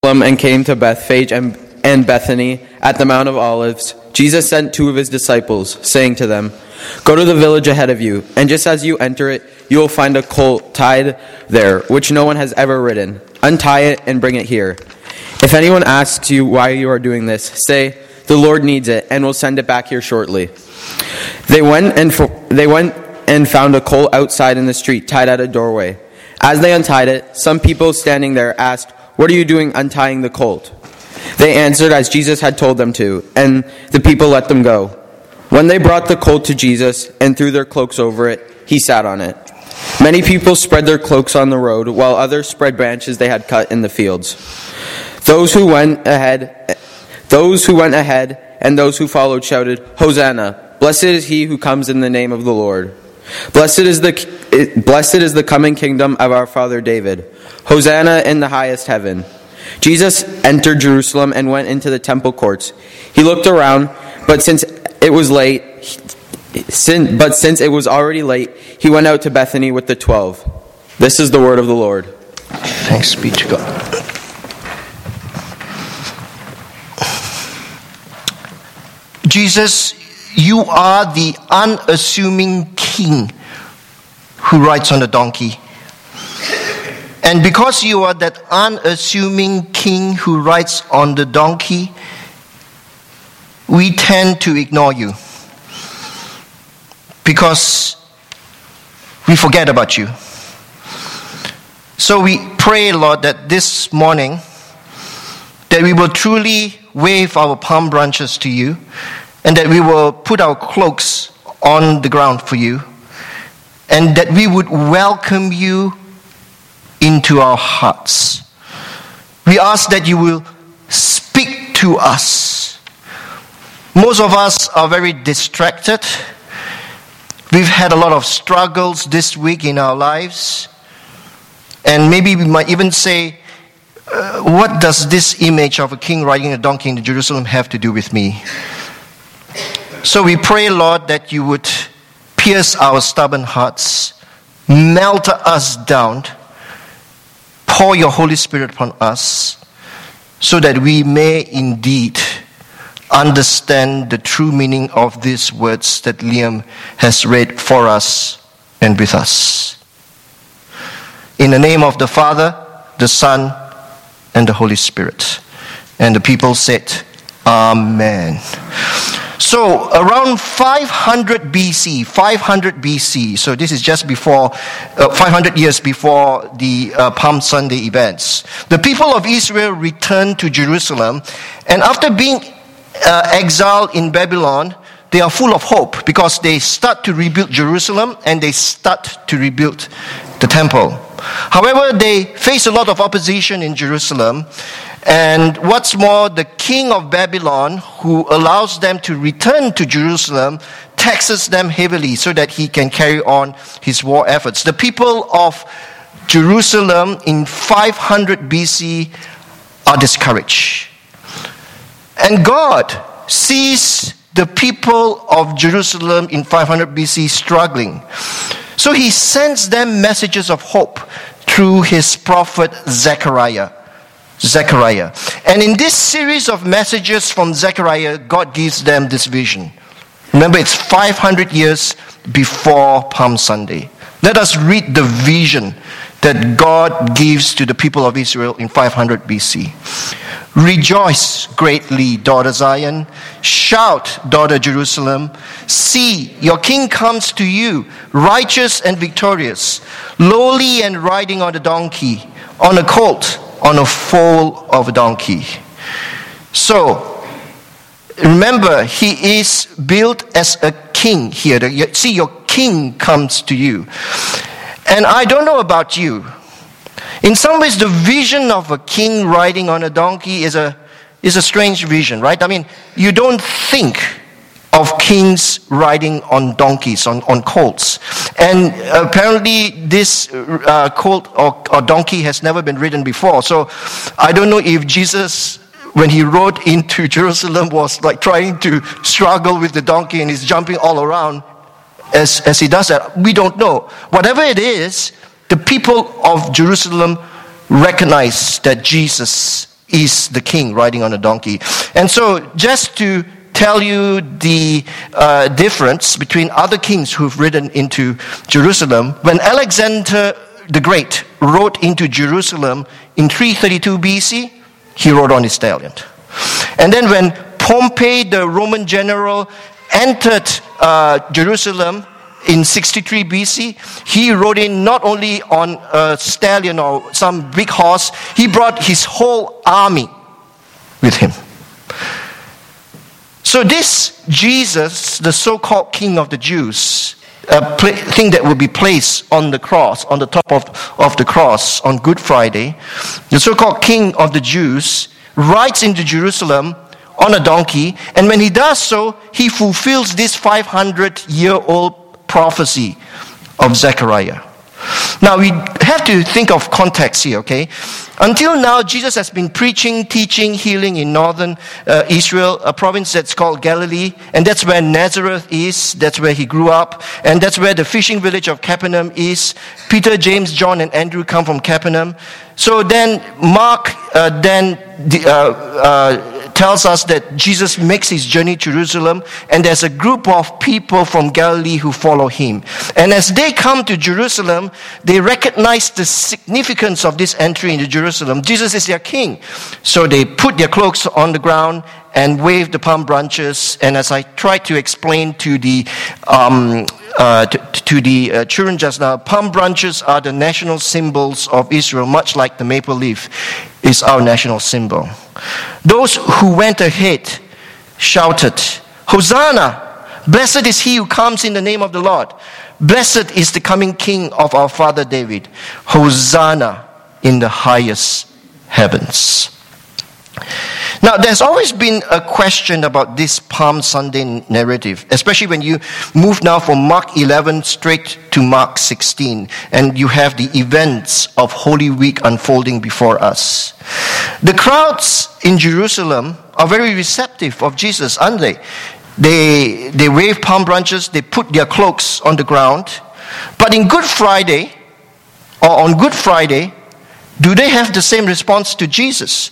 And came to Bethphage and Bethany at the Mount of Olives, Jesus sent 2 of his disciples, saying to them, "Go to the village ahead of you, and just as you enter it, you will find a colt tied there, which no one has ever ridden. Untie it and bring it here. If anyone asks you why you are doing this, say, 'The Lord needs it, and will send it back here shortly.'" They went and found a colt outside in the street, tied at a doorway. As they untied it, some people standing there asked, "What are you doing untying the colt?" They answered as Jesus had told them to, and the people let them go. When they brought the colt to Jesus and threw their cloaks over it, he sat on it. Many people spread their cloaks on the road, while others spread branches they had cut in the fields. Those who went ahead and those who followed shouted, "Hosanna! Blessed is he who comes in the name of the Lord. Blessed is the coming kingdom of our father David. Hosanna in the highest heaven." Jesus entered Jerusalem and went into the temple courts. He looked around, but since it was already late, he went out to Bethany with the 12. This is the word of the Lord. Thanks be to God. Jesus, you are the unassuming king who rides on a donkey. And because you are that unassuming king who rides on the donkey, we tend to ignore you. Because we forget about you. So we pray, Lord, that this morning, that we will truly wave our palm branches to you, and that we will put our cloaks on the ground for you, and that we would welcome you into our hearts. We ask that you will speak to us. Most of us are very distracted. We've had a lot of struggles this week in our lives. And maybe we might even say, what does this image of a king riding a donkey in Jerusalem have to do with me? So we pray, Lord, that you would pierce our stubborn hearts, melt us down, pour your Holy Spirit upon us, so that we may indeed understand the true meaning of these words that Liam has read for us and with us. In the name of the Father, the Son, and the Holy Spirit. And the people said, Amen. So around 500 BC, so this is just before, 500 years before the Palm Sunday events, the people of Israel returned to Jerusalem, and after being exiled in Babylon, they are full of hope because they start to rebuild Jerusalem and they start to rebuild the temple. However, they face a lot of opposition in Jerusalem. And what's more, the king of Babylon, who allows them to return to Jerusalem, taxes them heavily so that he can carry on his war efforts. The people of Jerusalem in 500 BC are discouraged. And God sees the people of Jerusalem in 500 BC struggling. So he sends them messages of hope through his prophet Zechariah. And in this series of messages from Zechariah, God gives them this vision. Remember, it's 500 years before Palm Sunday. Let us read the vision that God gives to the people of Israel in 500 BC. "Rejoice greatly, daughter Zion. Shout, daughter Jerusalem. See, your king comes to you, righteous and victorious, lowly and riding on a donkey, on a colt, on a foal of a donkey." So, remember, he is built as a king here. See, your king comes to you. And I don't know about you. In some ways, the vision of a king riding on a donkey is a strange vision, right? I mean, you don't think of kings riding on donkeys, on colts. And apparently this colt or donkey has never been ridden before. So I don't know if Jesus, when he rode into Jerusalem, was like trying to struggle with the donkey and he's jumping all around as he does that. We don't know. Whatever it is, the people of Jerusalem recognize that Jesus is the king riding on a donkey. And so just to tell you the difference between other kings who've ridden into Jerusalem, when Alexander the Great rode into Jerusalem in 332 BC, he rode on a stallion. And then when Pompey, the Roman general, entered Jerusalem in 63 BC, he rode in not only on a stallion or some big horse, he brought his whole army with him. So this Jesus, the so-called king of the Jews, thing that will be placed on the cross, on the top of the cross on Good Friday, the so-called king of the Jews rides into Jerusalem on a donkey, and when he does so, he fulfills this 500-year-old prophecy of Zechariah. Now, we have to think of context here, okay? Until now, Jesus has been preaching, teaching, healing in northern Israel, a province that's called Galilee, and that's where Nazareth is, that's where he grew up, and that's where the fishing village of Capernaum is. Peter, James, John, and Andrew come from Capernaum. So then Mark tells us that Jesus makes his journey to Jerusalem, and there's a group of people from Galilee who follow him. And as they come to Jerusalem, they recognize the significance of this entry into Jerusalem. Jesus is their king. So they put their cloaks on the ground and wave the palm branches. And as I tried to explain to the children just now, palm branches are the national symbols of Israel, much like the maple leaf is our national symbol. Those who went ahead shouted, "Hosanna! Blessed is he who comes in the name of the Lord. Blessed is the coming king of our father David. Hosanna in the highest heavens." Now, there's always been a question about this Palm Sunday narrative, especially when you move now from Mark 11 straight to Mark 16, and you have the events of Holy Week unfolding before us. The crowds in Jerusalem are very receptive of Jesus, aren't they? They wave palm branches, they put their cloaks on the ground. But in Good Friday, or on Good Friday, do they have the same response to Jesus?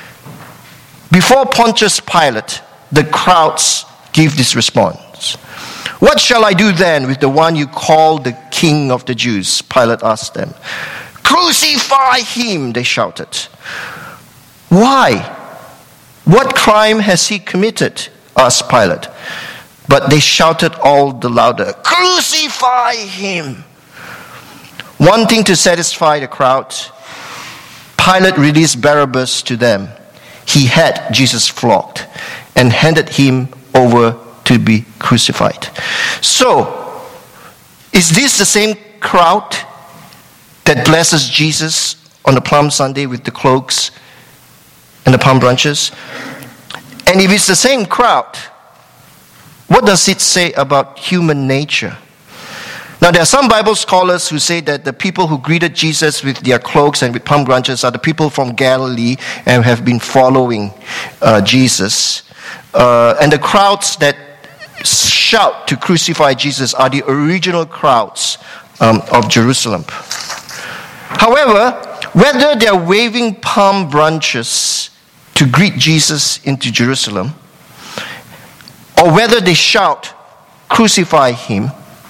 Before Pontius Pilate, the crowds give this response. "What shall I do then with the one you call the King of the Jews?" Pilate asked them. "Crucify him," they shouted. "Why? What crime has he committed?" asked Pilate. But they shouted all the louder, "Crucify him!" Wanting to satisfy the crowd, Pilate released Barabbas to them. He had Jesus flogged and handed him over to be crucified. So, is this the same crowd that blesses Jesus on the Palm Sunday with the cloaks and the palm branches? And if it's the same crowd, what does it say about human nature? Now, there are some Bible scholars who say that the people who greeted Jesus with their cloaks and with palm branches are the people from Galilee and have been following Jesus. And the crowds that shout to crucify Jesus are the original crowds of Jerusalem. However, whether they're waving palm branches to greet Jesus into Jerusalem, or whether they shout, "Crucify him,"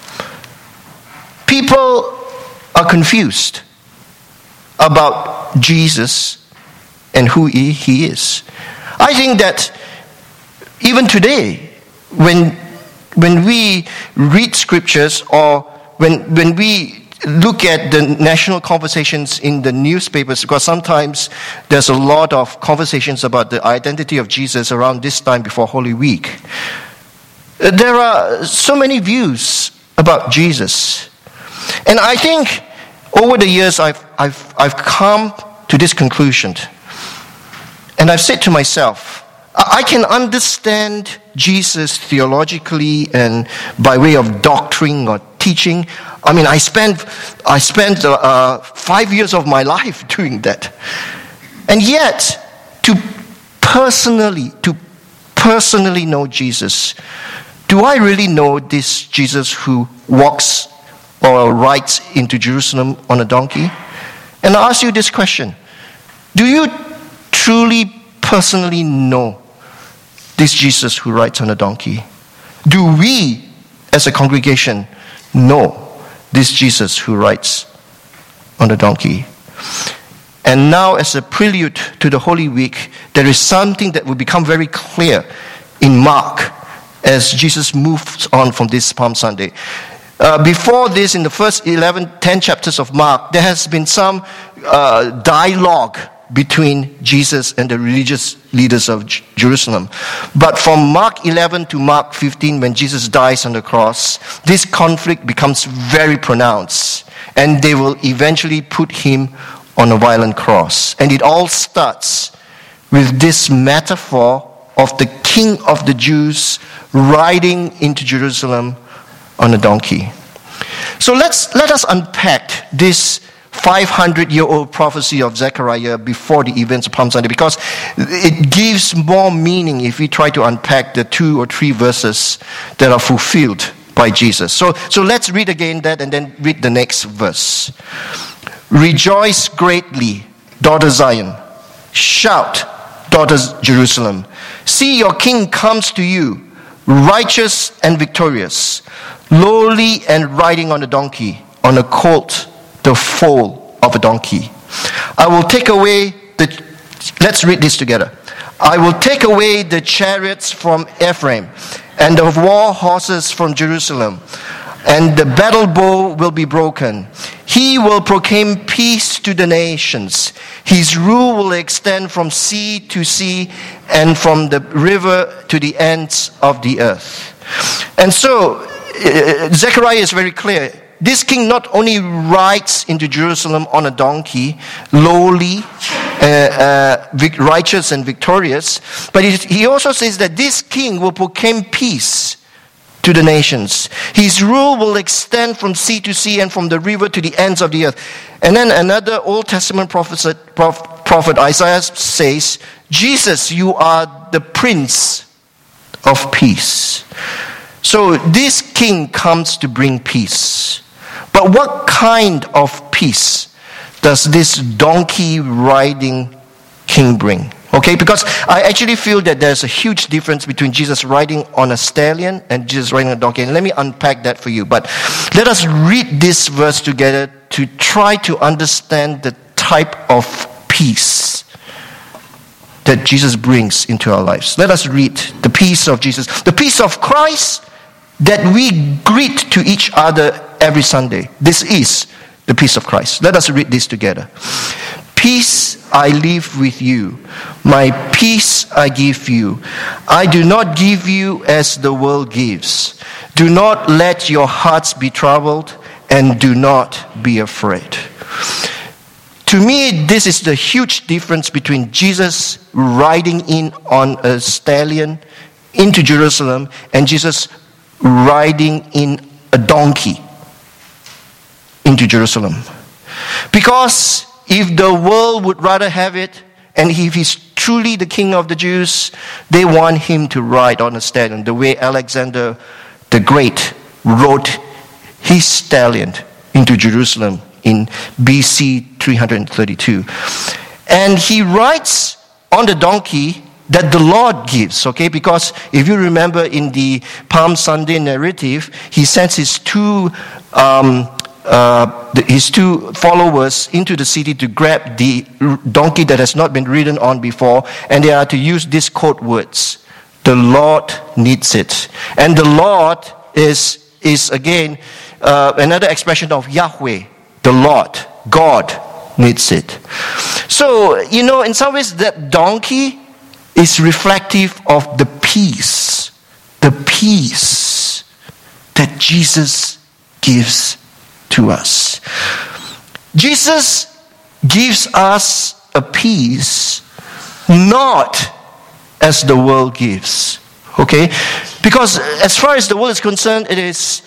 people are confused about Jesus and who he is. I think that even today, when we read scriptures or when we look at the national conversations in the newspapers, because sometimes there's a lot of conversations about the identity of Jesus around this time before Holy Week, there are so many views about Jesus. And I think over the years I've come to this conclusion. And I've said to myself, I can understand Jesus theologically and by way of doctrine or teaching. I mean, I spent 5 years of my life doing that. And yet, to personally know Jesus, do I really know this Jesus who walks or rides into Jerusalem on a donkey? And I ask you this question: do you truly, personally know this Jesus who rides on a donkey? Do we, as a congregation, know this Jesus who rides on a donkey? And now, as a prelude to the Holy Week, there is something that will become very clear in Mark as Jesus moves on from this Palm Sunday. Before this, in the first 10 chapters of Mark, there has been some dialogue between Jesus and the religious leaders of Jerusalem. But from Mark 11 to Mark 15, when Jesus dies on the cross, this conflict becomes very pronounced. And they will eventually put him on a violent cross. And it all starts with this metaphor of the King of the Jews riding into Jerusalem on a donkey. So let us unpack this 500-year-old prophecy of Zechariah before the events of Palm Sunday, because it gives more meaning if we try to unpack the 2 or 3 verses that are fulfilled by Jesus. So let's read again that and then read the next verse. Rejoice greatly, daughter Zion. Shout, daughter Jerusalem. See, your king comes to you, righteous and victorious, lowly and riding on a donkey, on a colt, the foal of a donkey. I will take away let's read this together. I will take away the chariots from Ephraim and the war horses from Jerusalem, and the battle bow will be broken. He will proclaim peace to the nations. His rule will extend from sea to sea and from the river to the ends of the earth. And so, Zechariah is very clear. This king not only rides into Jerusalem on a donkey, lowly, righteous and victorious, but he also says that this king will proclaim peace to the nations. His rule will extend from sea to sea and from the river to the ends of the earth. And then another Old Testament prophet Isaiah says, Jesus, you are the Prince of Peace. So this king comes to bring peace. But what kind of peace does this donkey riding king bring? Okay, because I actually feel that there's a huge difference between Jesus riding on a stallion and Jesus riding on a donkey. And let me unpack that for you. But let us read this verse together to try to understand the type of peace that Jesus brings into our lives. Let us read the peace of Jesus, the peace of Christ that we greet to each other every Sunday. This is the peace of Christ. Let us read this together. Peace I leave with you. My peace I give you. I do not give you as the world gives. Do not let your hearts be troubled, and do not be afraid. To me, this is the huge difference between Jesus riding in on a stallion into Jerusalem and Jesus riding in a donkey into Jerusalem. Because if the world would rather have it, and if he's truly the king of the Jews, they want him to ride on a stallion, the way Alexander the Great rode his stallion into Jerusalem in BC 332. And he rides on the donkey that the Lord gives, okay? Because if you remember in the Palm Sunday narrative, he sends his two followers into the city to grab the donkey that has not been ridden on before, and they are to use these code words. The Lord needs it. And the Lord is again another expression of Yahweh, the Lord, God needs it. So, in some ways that donkey is reflective of the peace that Jesus gives to us. Jesus gives us a peace not as the world gives. Okay? Because as far as the world is concerned, it is,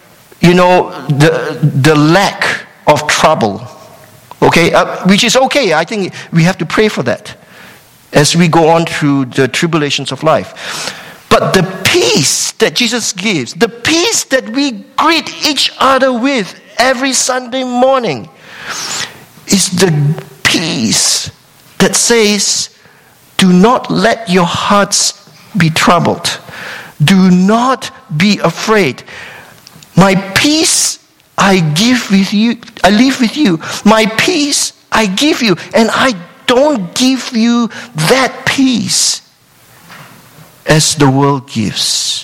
the lack of trouble. Okay? Which is okay. I think we have to pray for that as we go on through the tribulations of life. But the peace that Jesus gives, the peace that we greet each other with every Sunday morning, is the peace that says, do not let your hearts be troubled. Do not be afraid. My peace I give with you. I live with you. My peace I give you. And I don't give you that peace as the world gives.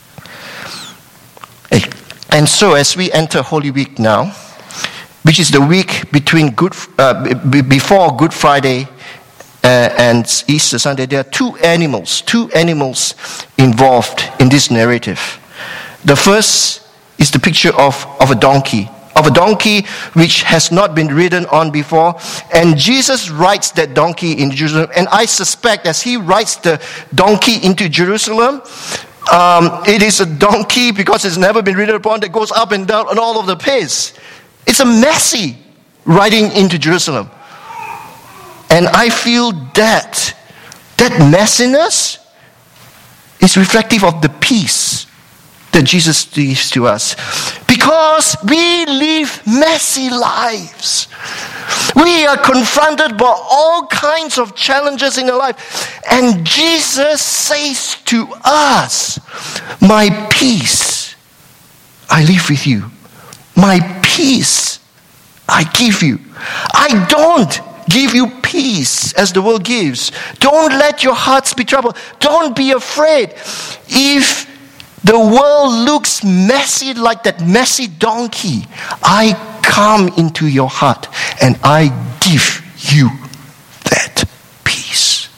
And so as we enter Holy Week now, which is the week between before Good Friday and Easter Sunday, there are two animals involved in this narrative. The first is the picture of a donkey which has not been ridden on before, and Jesus rides that donkey in Jerusalem. And I suspect as he rides the donkey into Jerusalem, it is a donkey, because it's never been ridden upon, that goes up and down on all of the pace. It's a messy riding into Jerusalem. And I feel that messiness is reflective of the peace that Jesus gives to us. Because we live messy lives. We are confronted by all kinds of challenges in our life. And Jesus says to us, my peace I live with you. My peace I give you. I don't give you peace as the world gives. Don't let your hearts be troubled. Don't be afraid. If the world looks messy like that messy donkey, I come into your heart and I give you that peace.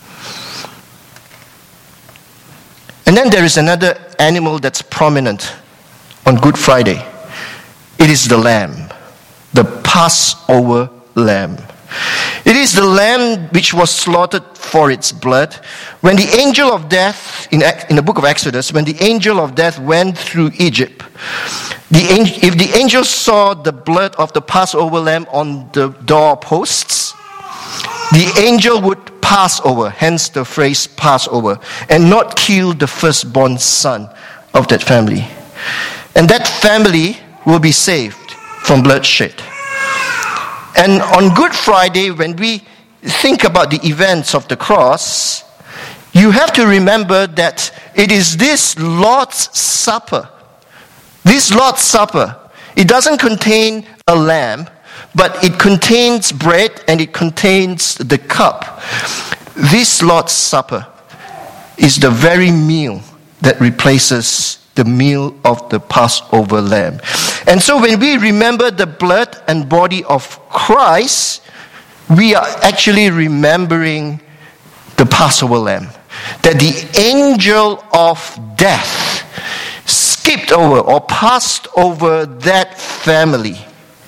And then there is another animal that's prominent on Good Friday. It is the lamb, the Passover lamb. It is the lamb which was slaughtered for its blood. When the angel of death, in the book of Exodus, when the angel of death went through Egypt, if the angel saw the blood of the Passover lamb on the doorposts, the angel would pass over, hence the phrase Passover, and not kill the firstborn son of that family. And that family will be saved from bloodshed. And on Good Friday, when we think about the events of the cross, you have to remember that it is this Lord's Supper. This Lord's Supper, it doesn't contain a lamb, but it contains bread and it contains the cup. This Lord's Supper is the very meal that replaces the meal of the Passover lamb. And so when we remember the blood and body of Christ, we are actually remembering the Passover lamb. That the angel of death skipped over or passed over that family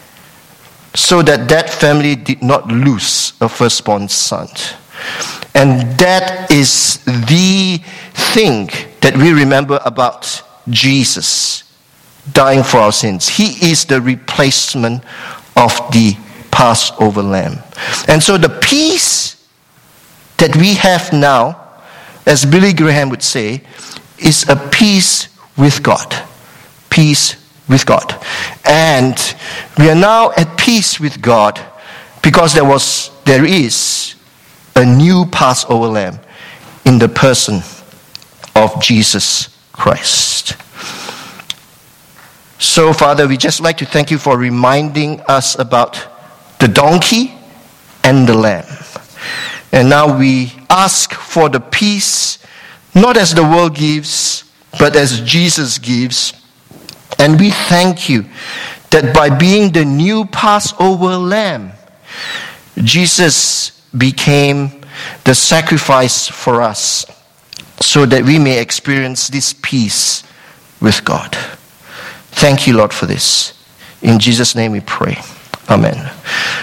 so that that family did not lose a firstborn son. And that is the thing that we remember about Jesus dying for our sins. He is the replacement of the Passover lamb. And so the peace that we have now, as Billy Graham would say, is a peace with God. Peace with God. And we are now at peace with God because there is a new Passover lamb in the person of Jesus Christ. So, Father, we just like to thank you for reminding us about the donkey and the lamb. And now we ask for the peace, not as the world gives, but as Jesus gives. And we thank you that by being the new Passover lamb, Jesus became the sacrifice for us so that we may experience this peace with God. Thank you, Lord, for this. In Jesus' name we pray. Amen.